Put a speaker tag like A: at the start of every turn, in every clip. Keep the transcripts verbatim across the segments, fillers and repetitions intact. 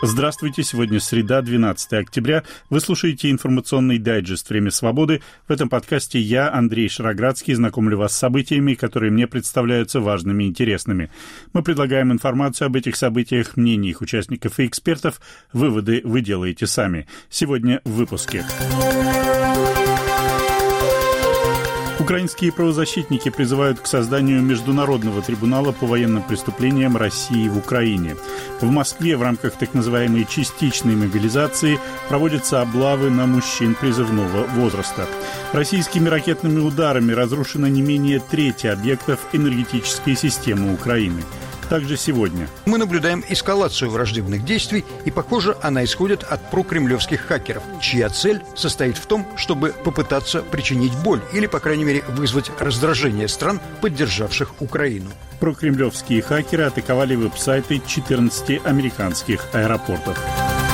A: Здравствуйте, сегодня среда, двенадцатое октября. Вы слушаете информационный дайджест «Время свободы». В этом подкасте я, Андрей Шароградский, знакомлю вас с событиями, которые мне представляются важными и интересными. Мы предлагаем информацию об этих событиях, мнения их участников и экспертов. Выводы вы делаете сами. Сегодня в выпуске. Украинские правозащитники призывают к созданию Международного трибунала по военным преступлениям России в Украине. В Москве в рамках так называемой частичной мобилизации проводятся облавы на мужчин призывного возраста. Российскими ракетными ударами разрушено не менее трети объектов энергетической системы Украины. Также сегодня.
B: Мы наблюдаем эскалацию враждебных действий, и, похоже, она исходит от прокремлевских хакеров, чья цель состоит в том, чтобы попытаться причинить боль или, по крайней мере, вызвать раздражение стран, поддержавших Украину.
A: Прокремлевские хакеры атаковали веб-сайты четырнадцати американских аэропортов.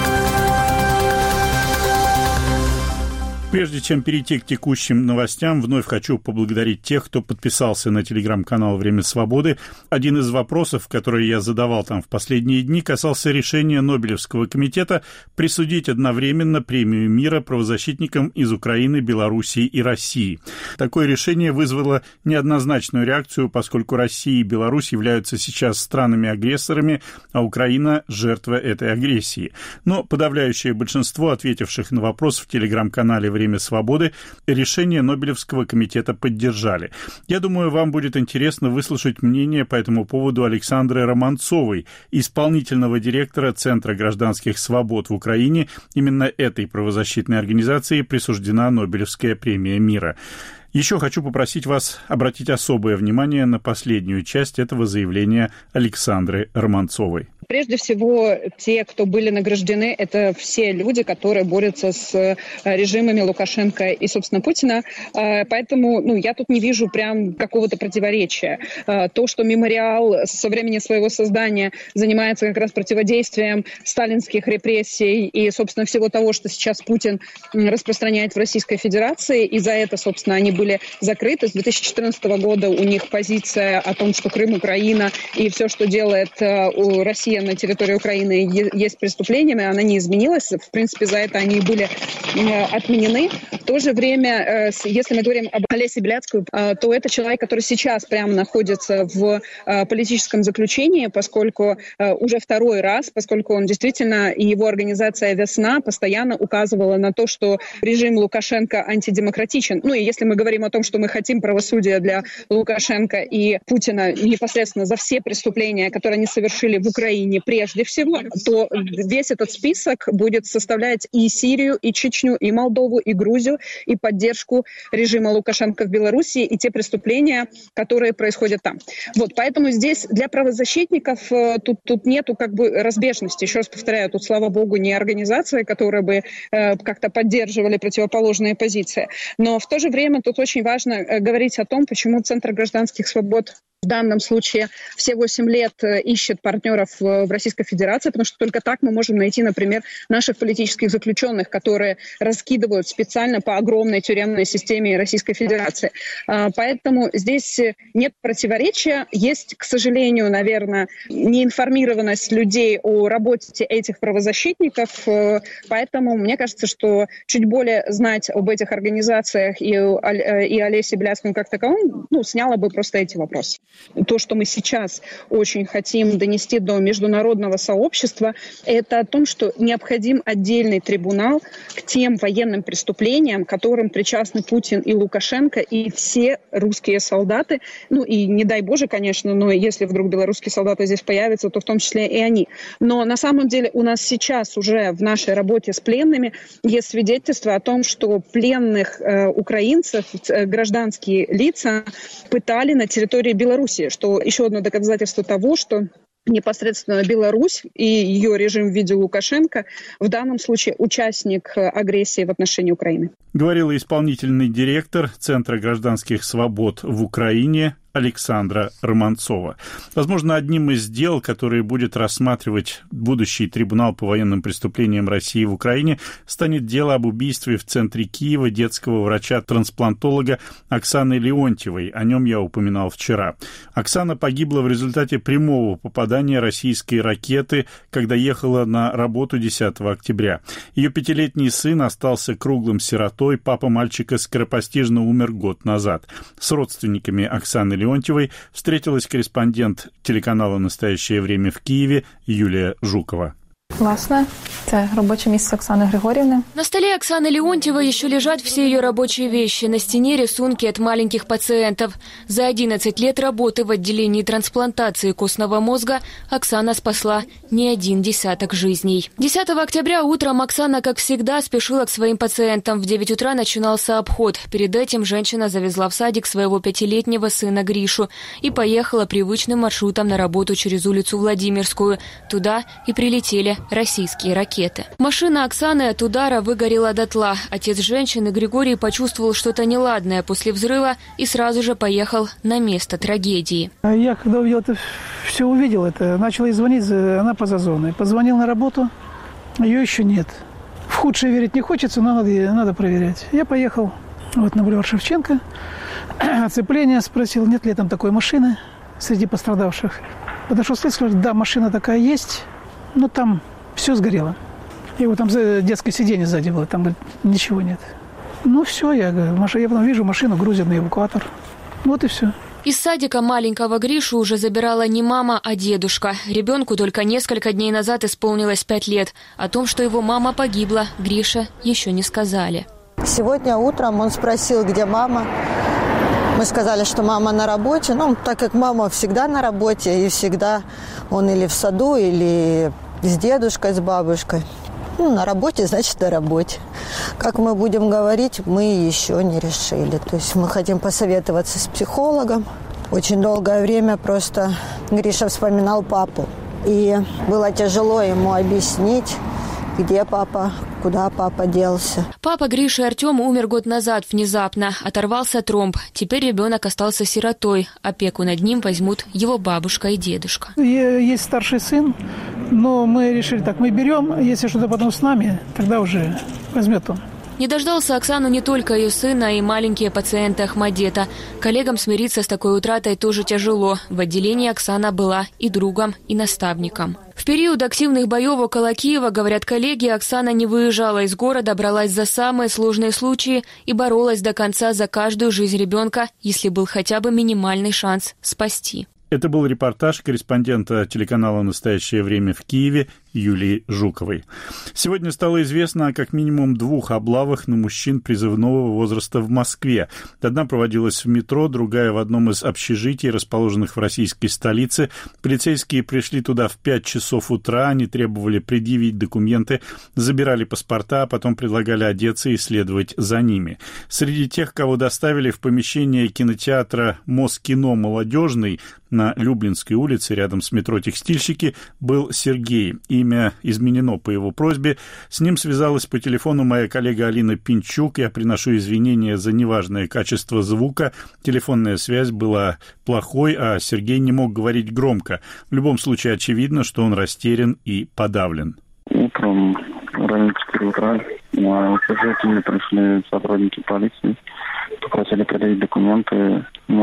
A: Прежде чем перейти к текущим новостям, вновь хочу поблагодарить тех, кто подписался на телеграм-канал «Время свободы». Один из вопросов, которые я задавал там в последние дни, касался решения Нобелевского комитета присудить одновременно премию мира правозащитникам из Украины, Белоруссии и России. Такое решение вызвало неоднозначную реакцию, поскольку Россия и Беларусь являются сейчас странами-агрессорами, а Украина – жертва этой агрессии. Но подавляющее большинство ответивших на вопрос в телеграм-канале «Время свободы» решение Нобелевского комитета поддержали. Я думаю, вам будет интересно выслушать мнение по этому поводу Александры Романцовой, исполнительного директора Центра гражданских свобод в Украине. Именно этой правозащитной организации присуждена Нобелевская премия мира. Еще хочу попросить вас обратить особое внимание на последнюю часть этого заявления Александры Романцовой.
C: Прежде всего, те, кто были награждены, это все люди, которые борются с режимами Лукашенко и, собственно, Путина. Поэтому ну, я тут не вижу прям какого-то противоречия. То, что мемориал со времени своего создания занимается как раз противодействием сталинских репрессий и, собственно, всего того, что сейчас Путин распространяет в Российской Федерации, и за это, собственно, они были закрыты. С две тысячи четырнадцатого года у них позиция о том, что Крым, Украина и все, что делает Россия на территории Украины, есть преступлениями, она не изменилась. В принципе, за это они были отменены. В то же время, если мы говорим об Олесе Беляцкой, то это человек, который сейчас прямо находится в политическом заключении, поскольку уже второй раз, поскольку он действительно, и его организация «Весна» постоянно указывала на то, что режим Лукашенко антидемократичен. Ну и если мы говорим о том, что мы хотим правосудия для Лукашенко и Путина непосредственно за все преступления, которые они совершили в Украине прежде всего, то весь этот список будет составлять и Сирию, и Чечню, и Молдову, и Грузию, и поддержку режима Лукашенко в Белоруссии, и те преступления, которые происходят там. Вот, поэтому здесь для правозащитников тут, тут нету как бы разбежности. Еще раз повторяю, тут, слава богу, не организация, которая бы э, как-то поддерживали противоположные позиции. Но в то же время тут очень важно э, говорить о том, почему Центр гражданских свобод в данном случае все восемь лет ищет партнеров в Российской Федерации, потому что только так мы можем найти, например, наших политических заключенных, которые раскидывают специально по огромной тюремной системе Российской Федерации. Поэтому здесь нет противоречия. Есть, к сожалению, наверное, неинформированность людей о работе этих правозащитников. Поэтому мне кажется, что чуть более знать об этих организациях и, и Олесе Беляцкой как таковом, ну, сняло бы просто эти вопросы. То, что мы сейчас очень хотим донести до международного сообщества, это о том, что необходим отдельный трибунал к тем военным преступлениям, к которым причастны Путин и Лукашенко, и все русские солдаты. Ну и не дай Боже, конечно, но если вдруг белорусские солдаты здесь появятся, то в том числе и они. Но на самом деле у нас сейчас уже в нашей работе с пленными есть свидетельство о том, что пленных э, украинцев, э, гражданские лица пытали на территории Беларуси. Что еще одно доказательство того, что непосредственно Беларусь и ее режим в виде Лукашенко в данном случае участник агрессии в отношении Украины.
A: Говорила исполнительный директор Центра гражданских свобод в Украине Александра Романцова. Возможно, одним из дел, которые будет рассматривать будущий трибунал по военным преступлениям России в Украине, станет дело об убийстве в центре Киева детского врача-трансплантолога Оксаны Леонтьевой. О нем я упоминал вчера. Оксана погибла в результате прямого попадания российской ракеты, когда ехала на работу десятого октября. Ее пятилетний сын остался круглым сиротой, папа мальчика скоропостижно умер год назад. С родственниками Оксаны Леонтьевой Леонтьевой встретилась корреспондент телеканала «Настоящее время» в Киеве Юлия Жукова.
D: Власне, це робоче місце Оксаны Григорьевны.
E: На столе Оксаны Леонтьевой еще лежат все ее рабочие вещи. На стене рисунки от маленьких пациентов. За одиннадцать лет работы в отделении трансплантации костного мозга Оксана спасла не один десяток жизней. десятого октября утром Оксана, как всегда, спешила к своим пациентам. В девять утра начинался обход. Перед этим женщина завезла в садик своего пятилетнего сына Гришу и поехала привычным маршрутом на работу через улицу Владимирскую. Туда и прилетели российские ракеты. Машина Оксаны от удара выгорела дотла. Отец женщины Григорий почувствовал что-то неладное после взрыва и сразу же поехал на место трагедии.
F: Я, когда увидел это, все увидел это, начал ей звонить, она поза зоной. Позвонил на работу, ее еще нет. В худшее верить не хочется, но надо, надо проверять. Я поехал вот на бульвар Шевченко, оцепление спросил, нет ли там такой машины среди пострадавших. Подошел, сказал, да, машина такая есть, но там все сгорело. И вот там детское сиденье сзади было, там говорит, ничего нет. Ну все, я, я потом вижу машину, грузят на эвакуатор. Вот и все.
E: Из садика маленького Гришу уже забирала не мама, а дедушка. Ребенку только несколько дней назад исполнилось пять лет. О том, что его мама погибла, Грише еще не сказали.
G: Сегодня утром он спросил, где мама. Мы сказали, что мама на работе. Ну, так как мама всегда на работе, и всегда он или в саду, или с дедушкой, с бабушкой. Ну, на работе, значит, на работе. Как мы будем говорить, мы еще не решили. То есть мы хотим посоветоваться с психологом. Очень долгое время просто Гриша вспоминал папу. И было тяжело ему объяснить, где папа, куда папа делся.
E: Папа Гриши Артем умер год назад внезапно. Оторвался тромб. Теперь ребенок остался сиротой. Опеку над ним возьмут его бабушка и дедушка.
F: Есть старший сын, но мы решили так, мы берем, если что-то потом с нами, тогда уже возьмет он.
E: Не дождался Оксану не только ее сына и маленькие пациенты Ахмадета. Коллегам смириться с такой утратой тоже тяжело. В отделении Оксана была и другом, и наставником. В период активных боев около Киева, говорят коллеги, Оксана не выезжала из города, бралась за самые сложные случаи и боролась до конца за каждую жизнь ребенка, если был хотя бы минимальный шанс спасти.
A: Это был репортаж корреспондента телеканала «Настоящее время» в Киеве Юлии Жуковой. Сегодня стало известно о как минимум двух облавах на мужчин призывного возраста в Москве. Одна проводилась в метро, другая в одном из общежитий, расположенных в российской столице. Полицейские пришли туда в пять часов утра, они требовали предъявить документы, забирали паспорта, а потом предлагали одеться и следовать за ними. Среди тех, кого доставили в помещение кинотеатра «Москино молодежный» на Люблинской улице, рядом с метро «Текстильщики», был Сергей. Имя изменено по его просьбе. С ним связалась по телефону моя коллега Алина Пинчук. Я приношу извинения за неважное качество звука. Телефонная связь была плохой, а Сергей не мог говорить громко. В любом случае очевидно, что он растерян и подавлен.
H: Утром, в районе четыре утра, на общежитие пришли сотрудники полиции. Попросили предъявить документы.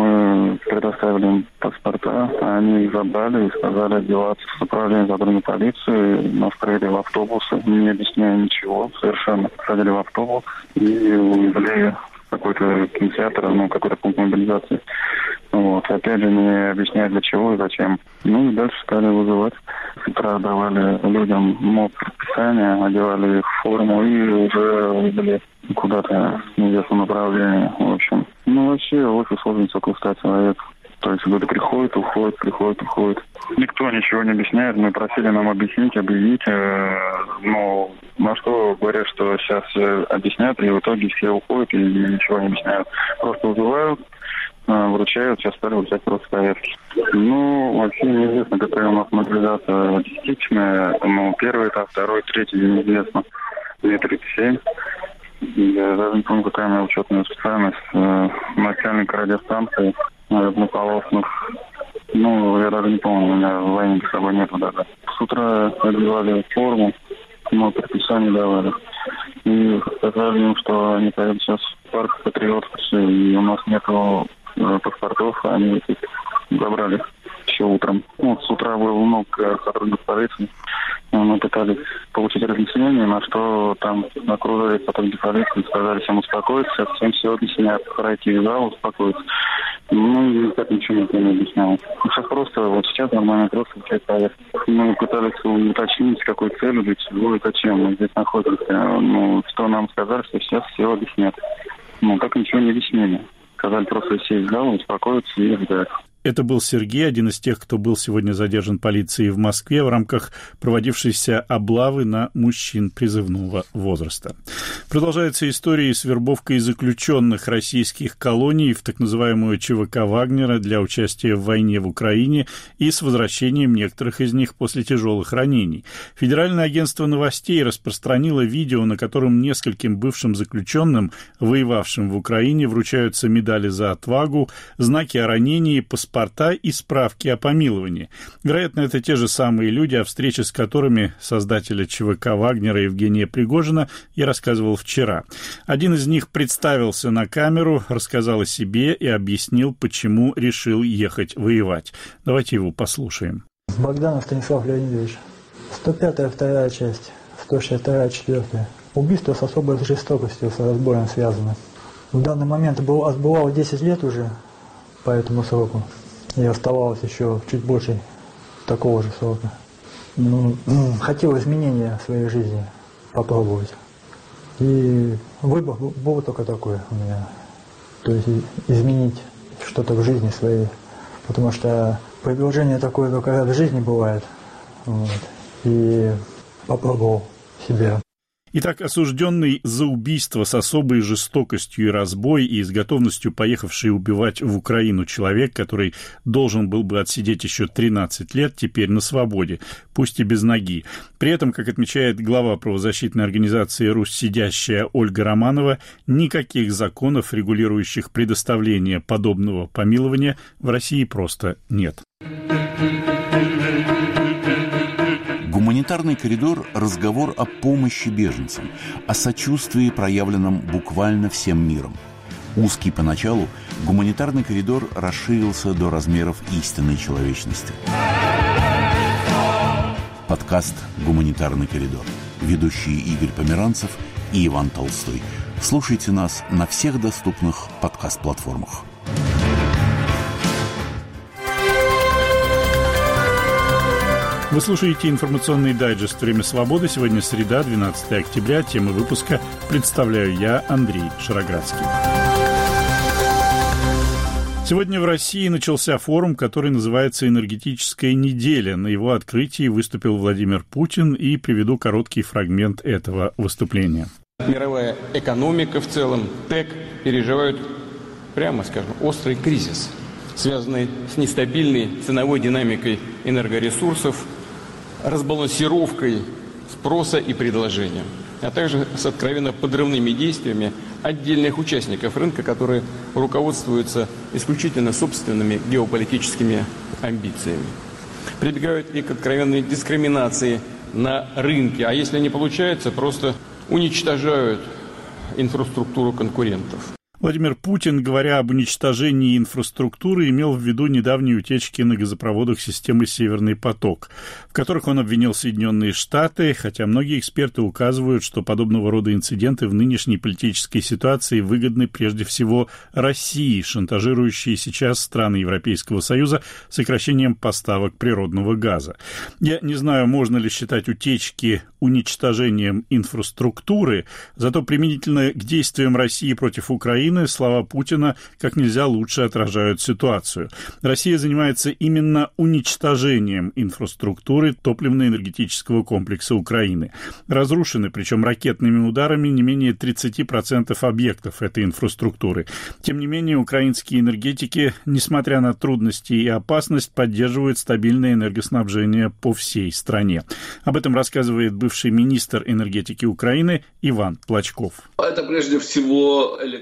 H: Мы предоставили им паспорта, а они их забрали и сказали одеваться в сопровождении сотрудника полиции. Нас провели в автобусы, не объясняя ничего совершенно. Садили в автобус и увезли в какой-то кинотеатр, ну, какой-то пункт мобилизации. Вот. Опять же, не объясняя для чего и зачем. Ну и дальше стали вызывать. С утра давали людям мод предписания, одевали их в форму и уже увезли куда-то в неизвестном направлении. В общем, ну вообще очень сложно около ста человек. То есть люди приходят, уходят, приходят, уходят. Никто ничего не объясняет. Мы просили нам объяснить, объявить. Э, но на что говорят, что сейчас все объяснят, и в итоге все уходят и ничего не объясняют. Просто вызывают, э, вручают, сейчас стали вручать просто повестки. Ну, вообще неизвестно, какая у нас мобилизация частичная. Ну, первый этап, второй, третий неизвестно. две тридцать семь. Я даже не помню, какая у меня учетная специальность. Э, начальник радиостанции. однополосных. Ну, я даже не помню, у меня военника с собой нету даже. С утра одевали форму, мы предписание давали. И сказали им, что они поедут сейчас в парк Патриот, и у нас нету э, паспортов, они их забрали еще утром. Ну, с утра было много сотрудников полиции. Мы пытались получить разъяснение, на что там окружили сотрудники полиции, сказали всем успокоиться, всем все объяснят, пройти в зал, успокоиться. Ну, никак ничего никто не объяснял. Сейчас просто, вот сейчас нормально просто часть поездки. Мы пытались уточнить, с какой целью, для чего и зачем мы здесь находимся. Ну, что нам сказали, что сейчас все объяснят. Ну, так ничего не объяснили. Сказали просто сесть в зал, успокоиться и ждать.
A: Это был Сергей, один из тех, кто был сегодня задержан полицией в Москве в рамках проводившейся облавы на мужчин призывного возраста. Продолжается история с вербовкой заключенных российских колоний в так называемую ЧВК Вагнера для участия в войне в Украине и с возвращением некоторых из них после тяжелых ранений. Федеральное агентство новостей распространило видео, на котором нескольким бывшим заключенным, воевавшим в Украине, вручаются медали за отвагу, знаки о ранении, паспорта и справки о помиловании. Вероятно, это те же самые люди, о встрече с которыми создателя ЧВК Вагнера Евгения Пригожина я рассказывал вчера. Один из них представился на камеру, рассказал о себе и объяснил, почему решил ехать воевать. Давайте его послушаем.
I: Богданов Станислав Леонидович. сто пятая вторая часть, сто шестьдесят вторая четвёртая. Убийство с особой жестокостью, с разбоем связано. В данный момент был, отбывал десять лет уже по этому сроку. И оставалось еще чуть больше такого же срока. Ну, хотел изменения в своей жизни попробовать. И выбор был только такой у меня. То есть изменить что-то в жизни своей. Потому что предложение такое только раз в жизни бывает. Вот. И попробовал себя.
A: Итак, осужденный за убийство с особой жестокостью и разбой и с готовностью поехавший убивать в Украину человек, который должен был бы отсидеть еще тринадцать лет, теперь на свободе, пусть и без ноги. При этом, как отмечает глава правозащитной организации «Русь сидящая» Ольга Романова, никаких законов, регулирующих предоставление подобного помилования, в России просто нет.
J: Гуманитарный коридор – разговор о помощи беженцам, о сочувствии, проявленном буквально всем миром. Узкий поначалу, гуманитарный коридор расширился до размеров истинной человечности. Подкаст «Гуманитарный коридор». Ведущие Игорь Померанцев и Иван Толстой. Слушайте нас на всех доступных подкаст-платформах.
A: Вы слушаете информационный дайджест «Время свободы». Сегодня среда, двенадцатое октября. Темы выпуска представляю я, Андрей Шароградский. Сегодня в России начался форум, который называется «Энергетическая неделя». На его открытии выступил Владимир Путин, и приведу короткий фрагмент этого выступления.
K: Мировая экономика в целом, ТЭК, переживают, прямо скажем, острый кризис, связанный с нестабильной ценовой динамикой энергоресурсов, разбалансировкой спроса и предложения, а также с откровенно подрывными действиями отдельных участников рынка, которые руководствуются исключительно собственными геополитическими амбициями. Прибегают и к откровенной дискриминации на рынке, а если не получается, просто уничтожают инфраструктуру конкурентов.
A: Владимир Путин, говоря об уничтожении инфраструктуры, имел в виду недавние утечки на газопроводах системы «Северный поток», в которых он обвинил Соединенные Штаты, хотя многие эксперты указывают, что подобного рода инциденты в нынешней политической ситуации выгодны прежде всего России, шантажирующей сейчас страны Европейского Союза сокращением поставок природного газа. Я не знаю, можно ли считать утечки уничтожением инфраструктуры, зато применительно к действиям России против Украины слова Путина как нельзя лучше отражают ситуацию. Россия занимается именно уничтожением инфраструктуры топливно-энергетического комплекса Украины. Разрушены, причем ракетными ударами, не менее тридцать процентов объектов этой инфраструктуры. Тем не менее, украинские энергетики, несмотря на трудности и опасность, поддерживают стабильное энергоснабжение по всей стране. Об этом рассказывает бывший министр энергетики Украины Иван Плачков.
L: Это прежде всего электростанции,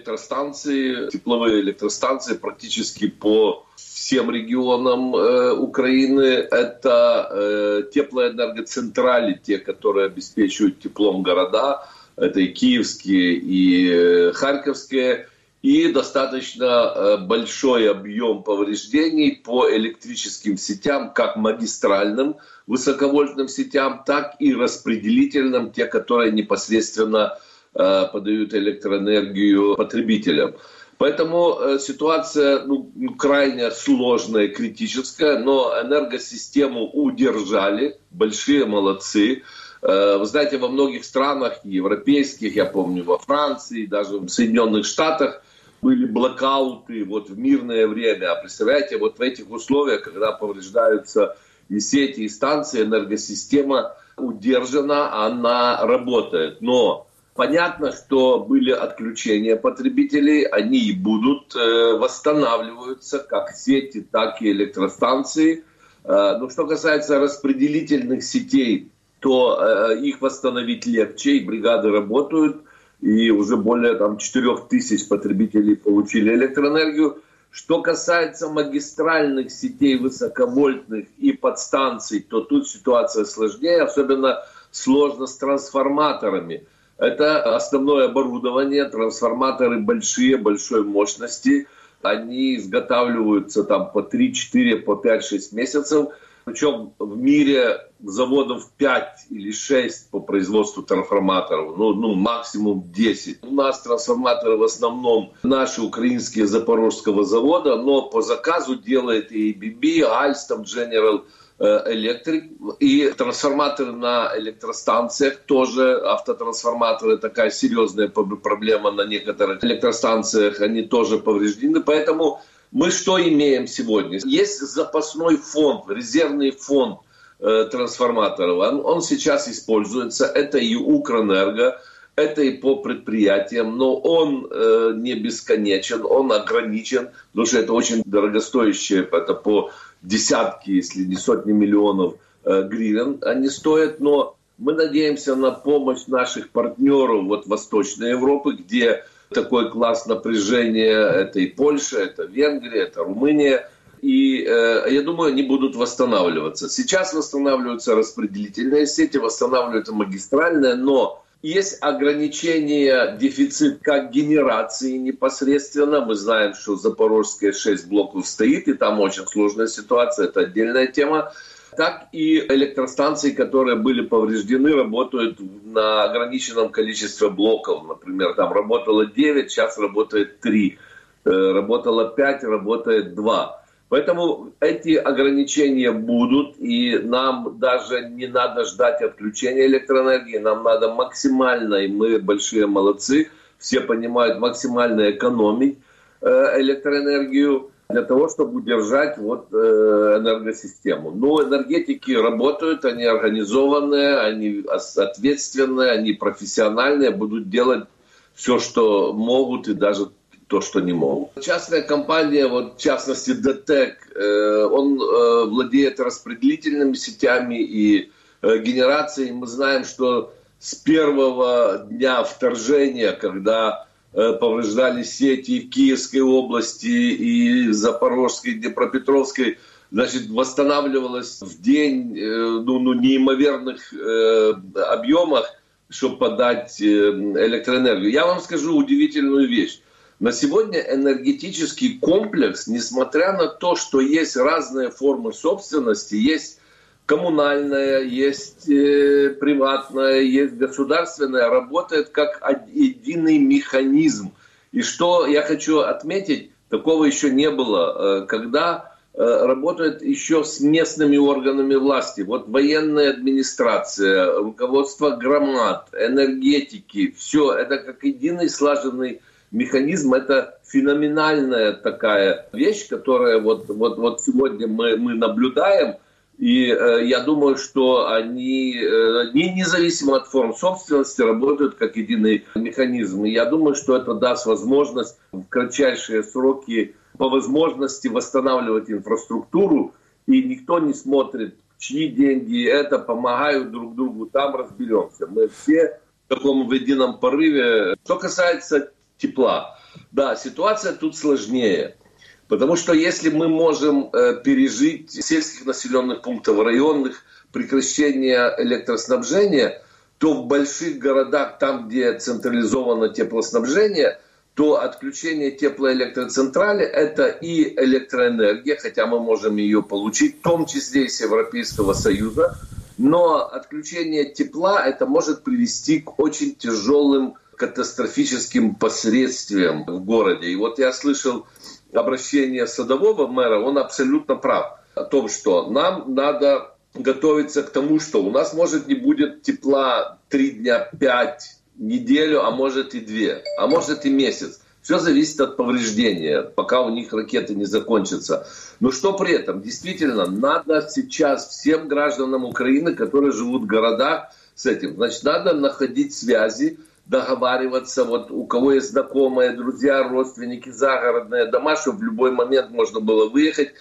L: электростанции, тепловые электростанции практически по всем регионам э, Украины. Это э, теплоэнергоцентрали, те, которые обеспечивают теплом города. Это и киевские, и э, харьковские. И достаточно э, большой объем повреждений по электрическим сетям, как магистральным высоковольтным сетям, так и распределительным, те, которые непосредственно э, подают электроэнергию потребителям. Поэтому э, ситуация ну, крайне сложная, критическая, но энергосистему удержали, большие молодцы. Э, вы знаете, во многих странах европейских, я помню, во Франции, даже в Соединенных Штатах, были блокауты вот в мирное время. А представляете, вот в этих условиях, когда повреждаются и сети, и станции, энергосистема удержана, она работает. Но понятно, что были отключения потребителей, они и будут, э, восстанавливаются, как сети, так и электростанции. Э, но что касается распределительных сетей, то э, их восстановить легче, и бригады работают. И уже более там, четырех тысяч потребителей получили электроэнергию. Что касается магистральных сетей высоковольтных и подстанций, то тут ситуация сложнее, особенно сложно с трансформаторами. Это основное оборудование, трансформаторы большие, большой мощности. Они изготавливаются там по три-четыре, по пять-шесть месяцев. Причем в мире заводов пять или шесть по производству трансформаторов, ну, ну максимум десять. У нас трансформаторы в основном наши украинские Запорожского завода, но по заказу делает и эй би би, Alstom, General Electric. И трансформаторы на электростанциях тоже, автотрансформаторы, такая серьезная проблема на некоторых электростанциях, они тоже повреждены. Поэтому мы что имеем сегодня? Есть запасной фонд, резервный фонд э, трансформаторов. Он, он сейчас используется. Это и Укрэнерго, это и по предприятиям. Но он э, не бесконечен, он ограничен. Потому что это очень дорогостоящие, это по десятки, если не сотни миллионов э, гривен они стоят. Но мы надеемся на помощь наших партнеров вот, Восточной Европы, где такой класс напряжения, это и Польша, это Венгрия, это Румыния. И э, я думаю, они будут восстанавливаться. Сейчас восстанавливаются распределительные сети, восстанавливаются магистральные, но есть ограничения, дефицит как генерации непосредственно. Мы знаем, что Запорожская шесть блоков стоит, и там очень сложная ситуация, это отдельная тема. Так и электростанции, которые были повреждены, работают на ограниченном количестве блоков. Например, там работало девять, сейчас работает три. Работало пять, работает два. Поэтому эти ограничения будут, и нам даже не надо ждать отключения электроэнергии. Нам надо максимально, и мы большие молодцы, все понимают, максимально экономить электроэнергию, для того, чтобы удержать вот, э, энергосистему. Но энергетики работают, они организованные, они ответственные, они профессиональные, будут делать все, что могут, и даже то, что не могут. Частная компания, вот, в частности ДТЭК, э, он э, владеет распределительными сетями и э, генерацией. Мы знаем, что с первого дня вторжения, когда повреждали сети в Киевской области, и Запорожской, и Днепропетровской, значит, восстанавливалось в день ну, ну, неимоверных э, объемах, чтобы подать электроэнергию. Я вам скажу удивительную вещь. На сегодня энергетический комплекс, несмотря на то, что есть разные формы собственности, есть коммунальная, есть э, приватная, есть государственная, работает как единый механизм. И что я хочу отметить, такого еще не было, э, когда э, работает еще с местными органами власти. Вот военная администрация, руководство громад, энергетики, все это как единый слаженный механизм. Это феноменальная такая вещь, которая вот, вот, вот сегодня мы, мы наблюдаем. И э, я думаю, что они, э, не, независимо от форм собственности, работают как единый механизм. И я думаю, что это даст возможность в кратчайшие сроки по возможности восстанавливать инфраструктуру. И никто не смотрит, чьи деньги это, помогают друг другу, там разберемся. Мы все в таком в едином порыве. Что касается тепла. Да, ситуация тут сложнее. Потому что если мы можем э, пережить сельских населенных пунктов, районных, прекращение электроснабжения, то в больших городах, там, где централизовано теплоснабжение, то отключение теплоэлектроцентрали – это и электроэнергия, хотя мы можем ее получить, в том числе из Европейского Союза, но отключение тепла – это может привести к очень тяжелым катастрофическим последствиям в городе. И вот я слышал обращение садового мэра, он абсолютно прав о том, что нам надо готовиться к тому, что у нас может не будет тепла три дня, пять, неделю, а может и две, а может и месяц. Все зависит от повреждения, пока у них ракеты не закончатся. Но что при этом? Действительно, надо сейчас всем гражданам Украины, которые живут в городах, с этим, значит, надо находить связи, договариваться, вот у кого есть знакомые, друзья, родственники, загородные дома, чтобы в любой момент можно было выехать,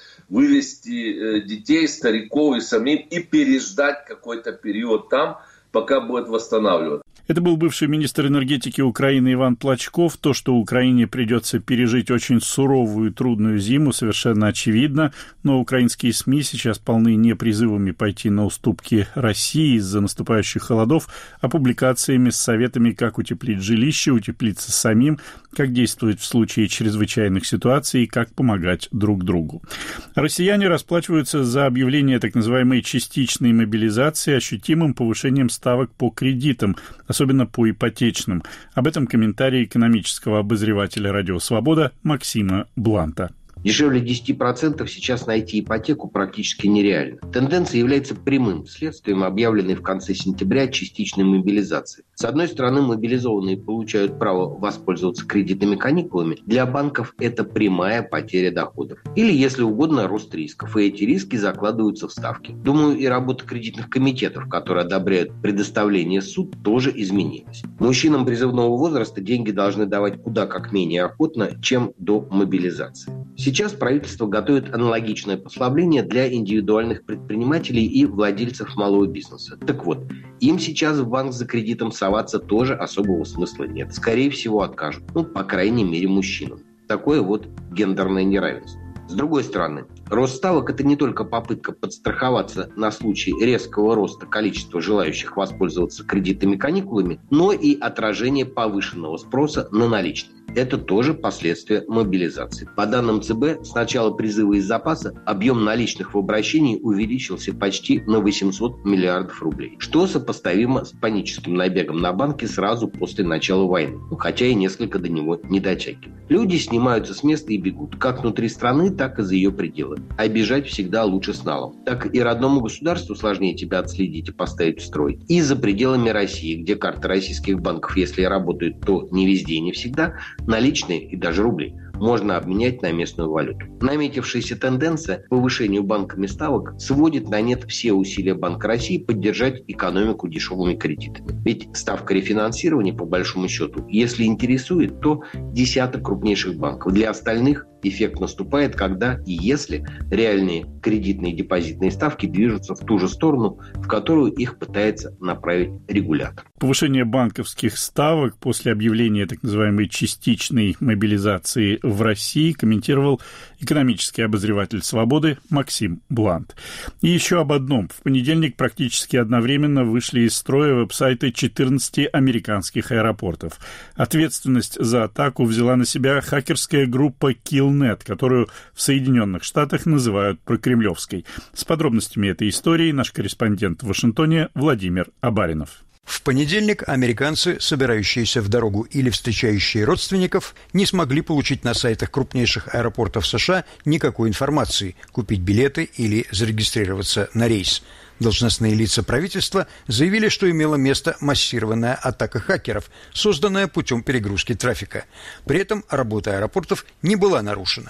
L: вывести детей, стариков и самим и переждать какой-то период там, пока будет восстанавливаться.
A: Это был бывший министр энергетики Украины Иван Плачков. То, что Украине придется пережить очень суровую и трудную зиму, совершенно очевидно. Но украинские СМИ сейчас полны не призывами пойти на уступки России из-за наступающих холодов, а публикациями с советами, как утеплить жилище, утеплиться самим, как действовать в случае чрезвычайных ситуаций и как помогать друг другу. Россияне расплачиваются за объявление так называемой частичной мобилизации ощутимым повышением ставок по кредитам, особенно по ипотечным. Об этом комментарий экономического обозревателя «Радио Свобода» Максима Бланта.
M: Дешевле десять процентов сейчас найти ипотеку практически нереально. Тенденция является прямым следствием объявленной в конце сентября частичной мобилизации. С одной стороны, мобилизованные получают право воспользоваться кредитными каникулами. Для банков это прямая потеря доходов. Или, если угодно, рост рисков. И эти риски закладываются в ставки. Думаю, и работа кредитных комитетов, которые одобряют предоставление суд, тоже изменилась. Мужчинам призывного возраста деньги должны давать куда как менее охотно, чем до мобилизации. Сейчас правительство готовит аналогичное послабление для индивидуальных предпринимателей и владельцев малого бизнеса. Так вот, им сейчас в банк за кредитом соваться тоже особого смысла нет. Скорее всего, откажут. Ну, по крайней мере, мужчинам. Такое вот гендерное неравенство. С другой стороны, рост ставок – это не только попытка подстраховаться на случай резкого роста количества желающих воспользоваться кредитными каникулами, но и отражение повышенного спроса на наличные. Это тоже последствия мобилизации. По данным ЦБ, с начала призыва из запаса объем наличных в обращении увеличился почти на восемьсот миллиардов рублей, что сопоставимо с паническим набегом на банки сразу после начала войны, хотя и несколько до него не дотягивает. Люди снимаются с места и бегут, как внутри страны, так и за ее пределы. А бежать всегда лучше с налом. Так и родному государству сложнее тебя отследить и поставить в строй. И за пределами России, где карты российских банков, если и работают, то не везде и не всегда, наличные и даже рубли можно обменять на местную валюту. Наметившаяся тенденция к повышению банками ставок сводит на нет все усилия Банка России поддержать экономику дешевыми кредитами. Ведь ставка рефинансирования, по большому счету, если интересует, то десяток крупнейших банков. Для остальных эффект наступает, когда и если реальные кредитные и депозитные ставки движутся в ту же сторону, в которую их пытается направить регулятор.
A: Повышение банковских ставок после объявления так называемой частичной мобилизации в России комментировал экономический обозреватель «Свободы» Максим Блант. И еще об одном. В понедельник практически одновременно вышли из строя веб-сайты четырнадцати американских аэропортов. Ответственность за атаку взяла на себя хакерская группа Killnet, которую в Соединенных Штатах называют прокремлевской. С подробностями этой истории наш корреспондент в Вашингтоне Владимир Абаринов.
B: В понедельник американцы, собирающиеся в дорогу или встречающие родственников, не смогли получить на сайтах крупнейших аэропортов США никакой информации, купить билеты или зарегистрироваться на рейс. Должностные лица правительства заявили, что имела место массированная атака хакеров, созданная путем перегрузки трафика. При этом работа аэропортов не была нарушена.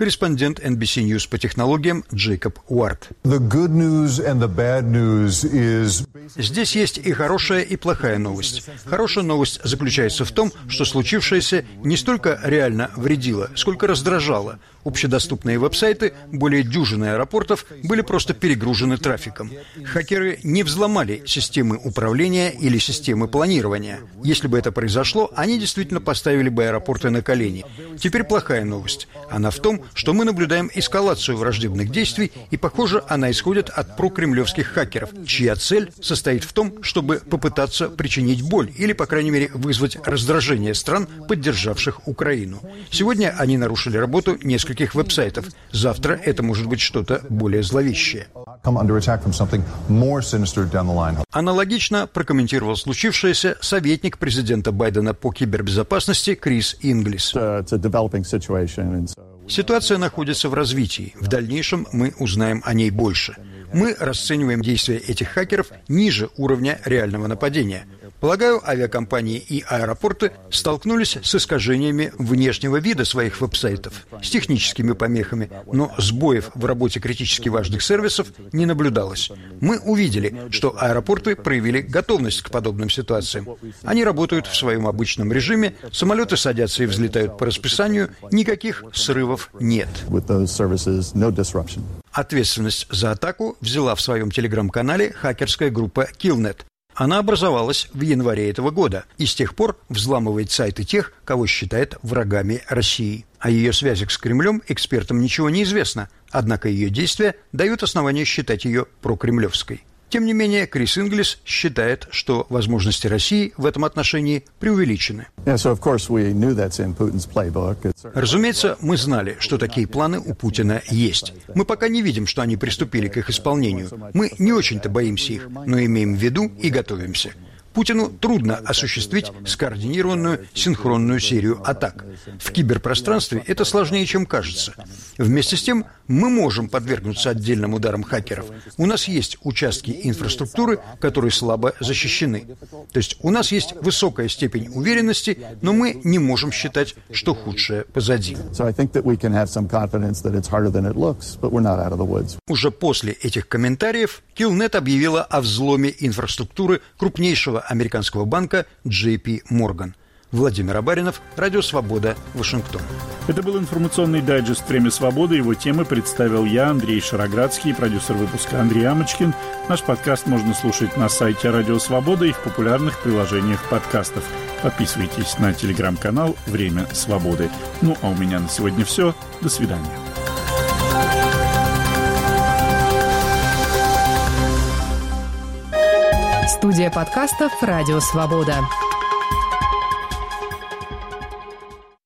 B: корреспондент эн би си News по технологиям Джейкоб Уарт. Здесь есть и хорошая, и плохая новость. Хорошая новость заключается в том, что случившееся не столько реально вредило, сколько раздражало. Общедоступные веб-сайты, более дюжины аэропортов, были просто перегружены трафиком. Хакеры не взломали системы управления или системы планирования. Если бы это произошло, они действительно поставили бы аэропорты на колени. Теперь плохая новость. Она в том, что мы наблюдаем эскалацию враждебных действий, и, похоже, она исходит от прокремлевских хакеров, чья цель состоит в том, чтобы попытаться причинить боль или, по крайней мере, вызвать раздражение стран, поддержавших Украину. Сегодня они нарушили работу нескольких веб-сайтов. Завтра это может быть что-то более зловещее. Аналогично прокомментировал случившееся советник президента Байдена по кибербезопасности Крис Инглис. Ситуация находится в развитии. В дальнейшем мы узнаем о ней больше. Мы расцениваем действия этих хакеров ниже уровня реального нападения. Полагаю, авиакомпании и аэропорты столкнулись с искажениями внешнего вида своих веб-сайтов, с техническими помехами, но сбоев в работе критически важных сервисов не наблюдалось. Мы увидели, что аэропорты проявили готовность к подобным ситуациям. Они работают в своем обычном режиме, самолеты садятся и взлетают по расписанию, никаких срывов нет. Ответственность за атаку взяла в своем телеграм-канале хакерская группа Killnet. Она образовалась в январе этого года и с тех пор взламывает сайты тех, кого считает врагами России. О ее связях с Кремлем экспертам ничего не известно, однако ее действия дают основания считать ее прокремлевской. Тем не менее, Крис Инглис считает, что возможности России в этом отношении преувеличены. Разумеется, мы знали, что такие планы у Путина есть. Мы пока не видим, что они приступили к их исполнению. Мы не очень-то боимся их, но имеем в виду и готовимся. Путину трудно осуществить скоординированную синхронную серию атак. В киберпространстве это сложнее, чем кажется. Вместе с тем, мы можем подвергнуться отдельным ударам хакеров. У нас есть участки инфраструктуры, которые слабо защищены. То есть у нас есть высокая степень уверенности, но мы не можем считать, что худшее позади. Уже после этих комментариев Killnet объявила о взломе инфраструктуры крупнейшего американского банка джей пи Morgan. Владимир Абаринов, Радио Свобода, Вашингтон.
A: Это был информационный дайджест «Время свободы». Его темы представил я, Андрей Шароградский, продюсер выпуска Андрей Амочкин. Наш подкаст можно слушать на сайте Радио Свобода и в популярных приложениях подкастов. Подписывайтесь на телеграм-канал «Время свободы». Ну, а у меня на сегодня все. До свидания.
N: Студия подкастов «Радио Свобода».